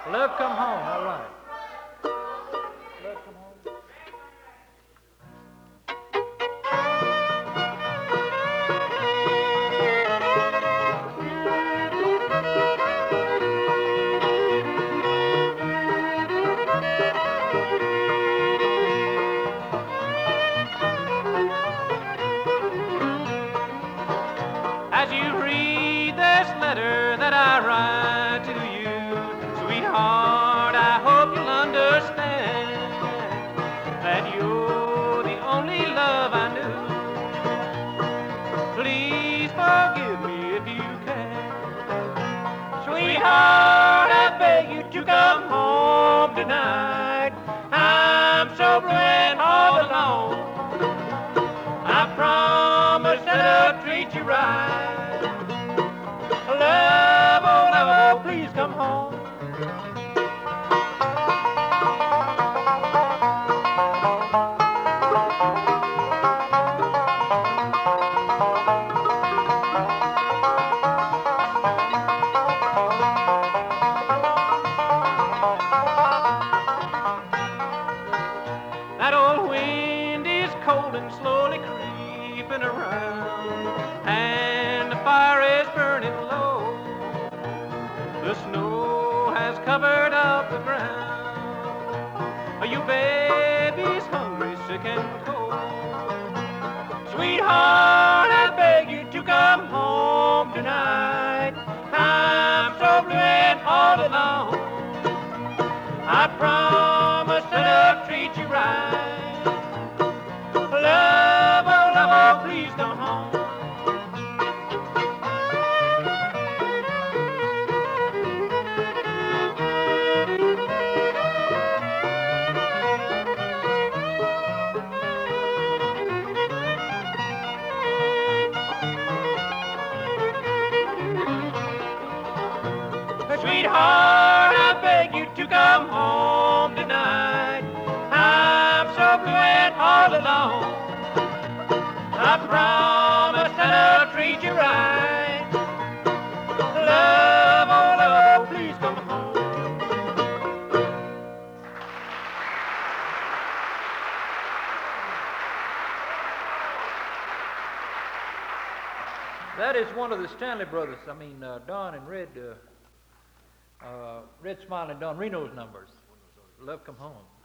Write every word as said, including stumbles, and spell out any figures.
Love come home, all right. Love come home. As you read this letter that I write to you, sweetheart, I hope you'll understand that you're the only love I knew. Please forgive me if you can. Sweetheart, I beg you to come home tonight. I'm so blue and all alone. I promise that I'll treat you right. Love, oh love, oh please come home. That old wind is cold and slowly creeping around, and the fire is burning low. The snow has covered up the ground. Are you babies hungry, sick and cold? Sweetheart, I beg you to come home tonight. I'm so blue and all alone. I promise that I'll treat you right. Love, oh love, oh please come home. Sweetheart, I beg you to come home tonight. I'm so blue and all alone. I promise that I'll treat you right. Love, oh love, oh please come home. That is one of the Stanley brothers. I mean, uh, Don and Red, uh, uh, Red Smiley and Don Reno's numbers. Love Come Home.